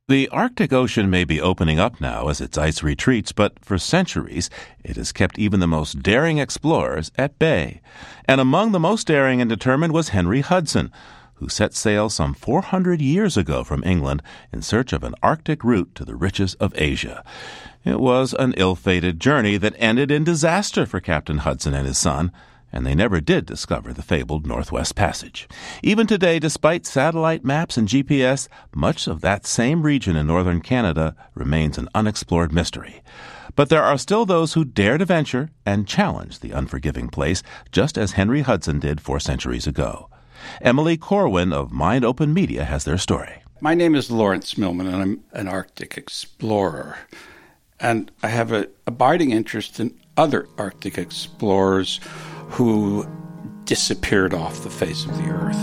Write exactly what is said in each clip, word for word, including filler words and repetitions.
The Arctic Ocean may be opening up now as its ice retreats, but for centuries it has kept even the most daring explorers at bay. And among the most daring and determined was Henry Hudson, who set sail some four hundred years ago from England in search of an Arctic route to the riches of Asia. It was an ill-fated journey that ended in disaster for Captain Hudson and his son, and they never did discover the fabled Northwest Passage. Even today, despite satellite maps and G P S, much of that same region in northern Canada remains an unexplored mystery. But there are still those who dare to venture and challenge the unforgiving place, just as Henry Hudson did four centuries ago. Emily Corwin of Mind Open Media has their story. My name is Lawrence Millman, and I'm an Arctic explorer. And I have an abiding interest in other Arctic explorers who disappeared off the face of the earth.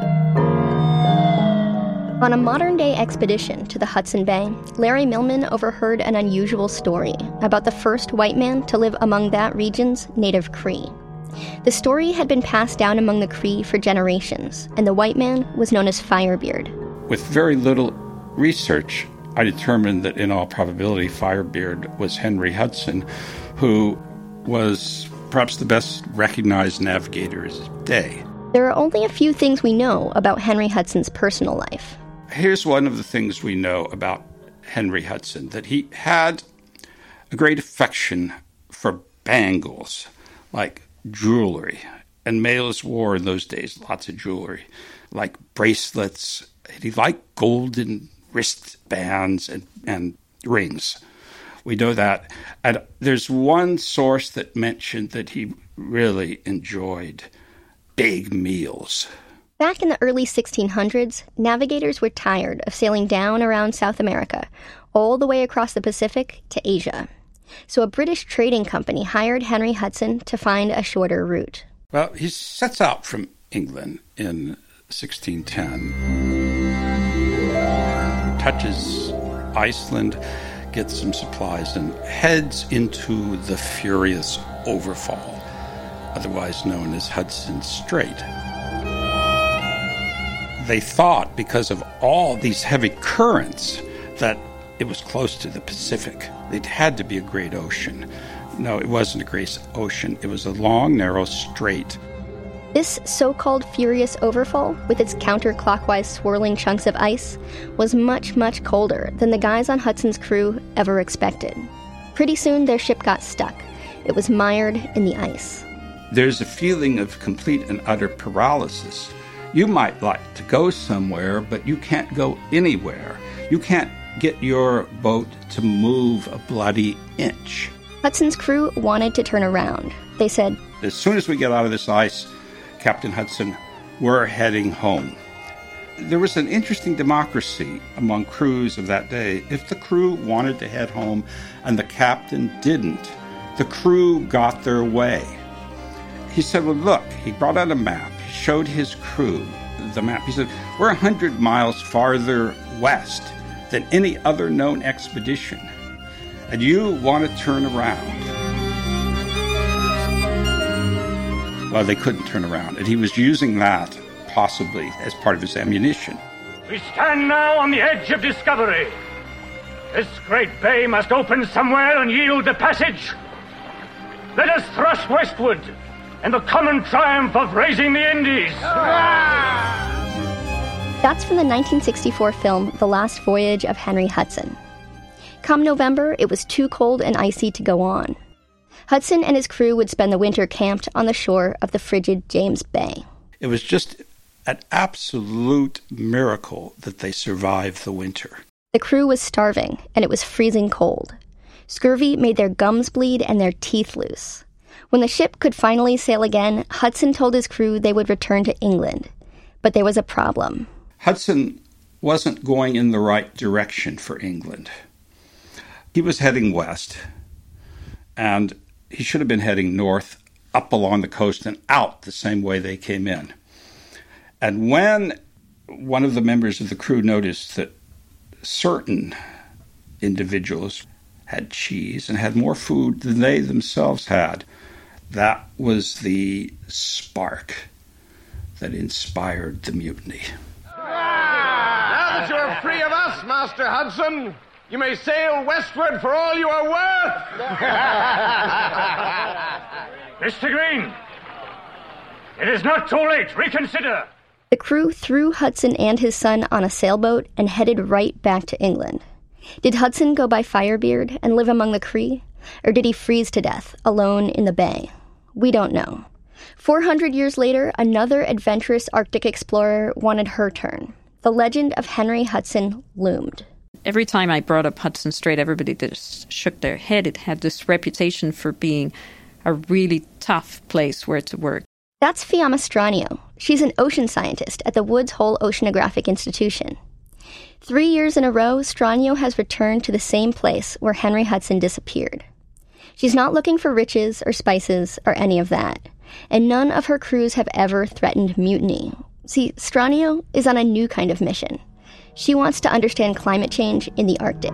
On a modern-day expedition to the Hudson Bay, Larry Millman overheard an unusual story about the first white man to live among that region's native Cree. The story had been passed down among the Cree for generations, and the white man was known as Firebeard. With very little research, I determined that in all probability Firebeard was Henry Hudson, who was perhaps the best recognized navigator of his day. There are only a few things we know about Henry Hudson's personal life. Here's one of the things we know about Henry Hudson, that he had a great affection for bangles, like jewelry. And males wore in those days lots of jewelry, like bracelets. He liked golden wristbands and, and rings. We know that. And there's one source that mentioned that he really enjoyed big meals. Back in the early sixteen hundreds, navigators were tired of sailing down around South America, all the way across the Pacific to Asia. So a British trading company hired Henry Hudson to find a shorter route. Well, he sets out from England in sixteen ten, touches Iceland, gets some supplies, and heads into the furious Overfall, otherwise known as Hudson Strait. They thought, because of all these heavy currents, that it was close to the Pacific. It had to be a great ocean. No, it wasn't a great ocean. It was a long, narrow strait. This so-called furious overfall, with its counterclockwise swirling chunks of ice, was much, much colder than the guys on Hudson's crew ever expected. Pretty soon, their ship got stuck. It was mired in the ice. There's a feeling of complete and utter paralysis. You might like to go somewhere, but you can't go anywhere. You can't get your boat to move a bloody inch. Hudson's crew wanted to turn around. They said, as soon as we get out of this ice, Captain Hudson, we're heading home. There was an interesting democracy among crews of that day. If the crew wanted to head home and the captain didn't, the crew got their way. He said, well, look, he brought out a map. He showed his crew the map. He said, we're one hundred miles farther west than any other known expedition, and you want to turn around. Well, they couldn't turn around, and he was using that possibly as part of his ammunition. We stand now on the edge of discovery. This great bay must open somewhere and yield the passage. Let us thrust westward in the common triumph of raising the Indies. That's from the nineteen sixty-four film The Last Voyage of Henry Hudson. Come November, it was too cold and icy to go on. Hudson and his crew would spend the winter camped on the shore of the frigid James Bay. It was just an absolute miracle that they survived the winter. The crew was starving, and it was freezing cold. Scurvy made their gums bleed and their teeth loose. When the ship could finally sail again, Hudson told his crew they would return to England. But there was a problem. Hudson wasn't going in the right direction for England. He was heading west, and he should have been heading north, up along the coast and out the same way they came in. And when one of the members of the crew noticed that certain individuals had cheese and had more food than they themselves had, that was the spark that inspired the mutiny. Now that you are free of us, Master Hudson, you may sail westward for all you are worth. Mister Green, it is not too late. Reconsider. The crew threw Hudson and his son on a sailboat and headed right back to England. Did Hudson go by Firebeard and live among the Cree? Or did he freeze to death, alone in the bay? We don't know. Four hundred years later, another adventurous Arctic explorer wanted her turn. The legend of Henry Hudson loomed. Every time I brought up Hudson Strait, everybody just shook their head. It had this reputation for being a really tough place where to work. That's Fiamma Stranio. She's an ocean scientist at the Woods Hole Oceanographic Institution. Three years in a row, Stranio has returned to the same place where Henry Hudson disappeared. She's not looking for riches or spices or any of that, and none of her crews have ever threatened mutiny. See, Stranio is on a new kind of mission. She wants to understand climate change in the Arctic.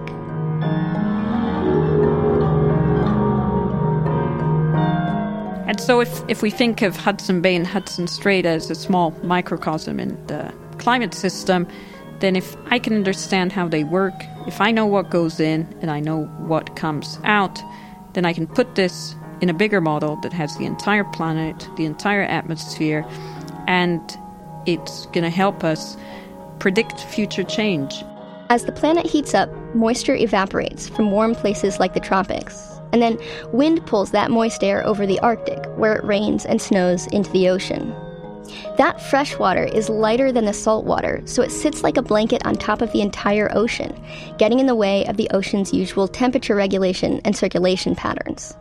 And so if, if we think of Hudson Bay and Hudson Strait as a small microcosm in the climate system, then if I can understand how they work, if I know what goes in and I know what comes out, then I can put this in a bigger model that has the entire planet, the entire atmosphere, and it's going to help us predict future change. As the planet heats up, moisture evaporates from warm places like the tropics. And then wind pulls that moist air over the Arctic, where it rains and snows into the ocean. That fresh water is lighter than the salt water, so it sits like a blanket on top of the entire ocean, getting in the way of the ocean's usual temperature regulation and circulation patterns.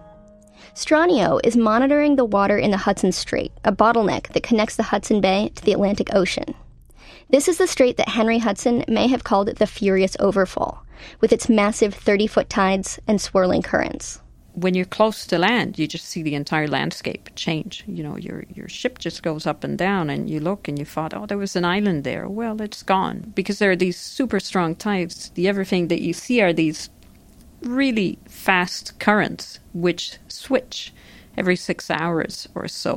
Stranio is monitoring the water in the Hudson Strait, a bottleneck that connects the Hudson Bay to the Atlantic Ocean. This is the strait that Henry Hudson may have called the Furious Overfall, with its massive thirty-foot tides and swirling currents. When you're close to land, you just see the entire landscape change. You know, your your ship just goes up and down, and you look and you thought, oh, there was an island there. Well, it's gone. Because there are these super strong tides. The everything that you see are these really fast currents, which switch every six hours or so.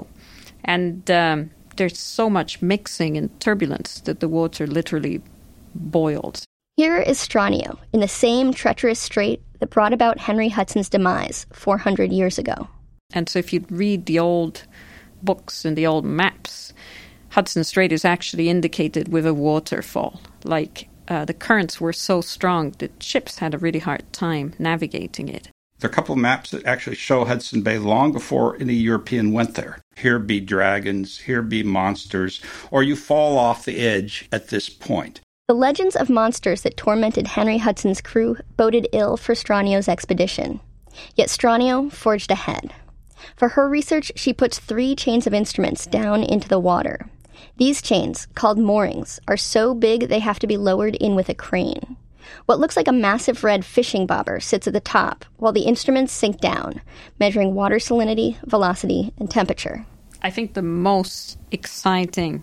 And um, there's so much mixing and turbulence that the water literally boils. Here is Stranio, in the same treacherous strait that brought about Henry Hudson's demise four hundred years ago. And so if you read the old books and the old maps, Hudson Strait is actually indicated with a waterfall. Like uh, the currents were so strong that ships had a really hard time navigating it. There are a couple of maps that actually show Hudson Bay long before any European went there. Here be dragons, here be monsters, or you fall off the edge at this point. The legends of monsters that tormented Henry Hudson's crew boded ill for Stranio's expedition. Yet Stranio forged ahead. For her research, she puts three chains of instruments down into the water. These chains, called moorings, are so big they have to be lowered in with a crane. What looks like a massive red fishing bobber sits at the top, while the instruments sink down, measuring water salinity, velocity, and temperature. I think the most exciting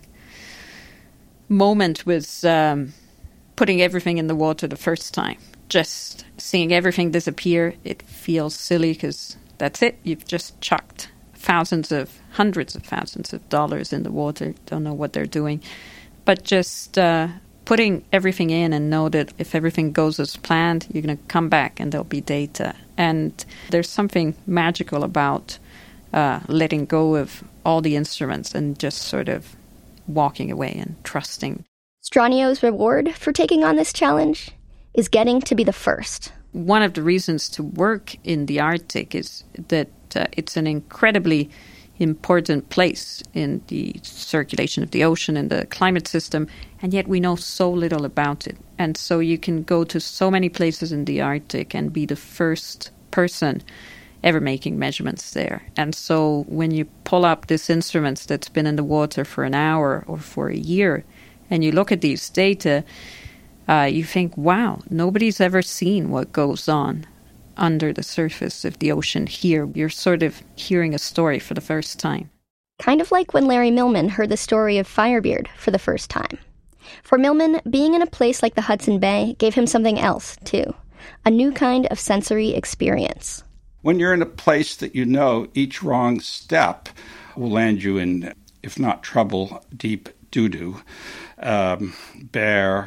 moment was um, putting everything in the water the first time. Just seeing everything disappear, it feels silly because that's it. You've just chucked thousands of, hundreds of thousands of dollars in the water. Don't know what they're doing. But just uh, putting everything in and know that if everything goes as planned, you're going to come back and there'll be data. And there's something magical about uh, letting go of all the instruments and just sort of walking away and trusting. Stranio's reward for taking on this challenge is getting to be the first. One of the reasons to work in the Arctic is that uh, it's an incredibly important place in the circulation of the ocean and the climate system, and yet we know so little about it. And so you can go to so many places in the Arctic and be the first person ever making measurements there. And so when you pull up this instrument that's been in the water for an hour or for a year, and you look at these data, uh, you think, wow, nobody's ever seen what goes on under the surface of the ocean here. You're sort of hearing a story for the first time. Kind of like when Larry Millman heard the story of Firebeard for the first time. For Millman, being in a place like the Hudson Bay gave him something else, too. A new kind of sensory experience. When you're in a place that you know each wrong step will land you in, if not trouble, deep doo-doo, um, bear,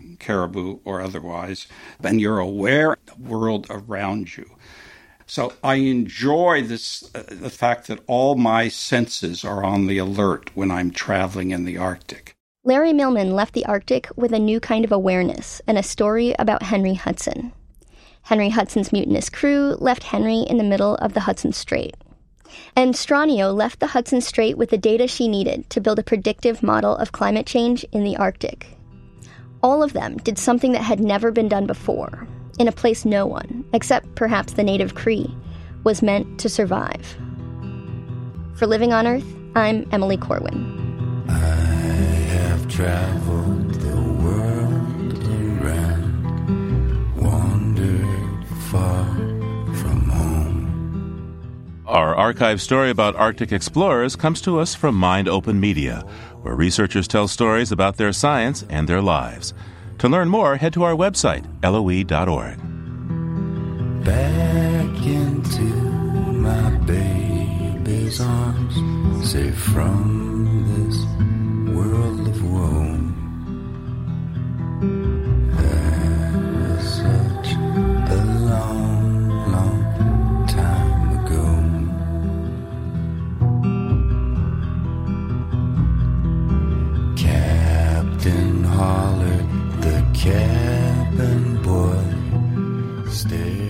caribou or otherwise, and you're aware of the world around you. So I enjoy this, uh, the fact that all my senses are on the alert when I'm traveling in the Arctic. Larry Millman left the Arctic with a new kind of awareness and a story about Henry Hudson. Henry Hudson's mutinous crew left Henry in the middle of the Hudson Strait. And Stranio left the Hudson Strait with the data she needed to build a predictive model of climate change in the Arctic. All of them did something that had never been done before, in a place no one, except perhaps the native Cree, was meant to survive. For Living on Earth, I'm Emily Corwin. I have traveled the world around, wandered far from home. Our archive story about Arctic explorers comes to us from Mind Open Media, where researchers tell stories about their science and their lives. To learn more, head to our website, L O E dot org. Back into my baby's arms, safe from this world of woe. That was such a long, long time ago. Captain hollered, the cabin boy stay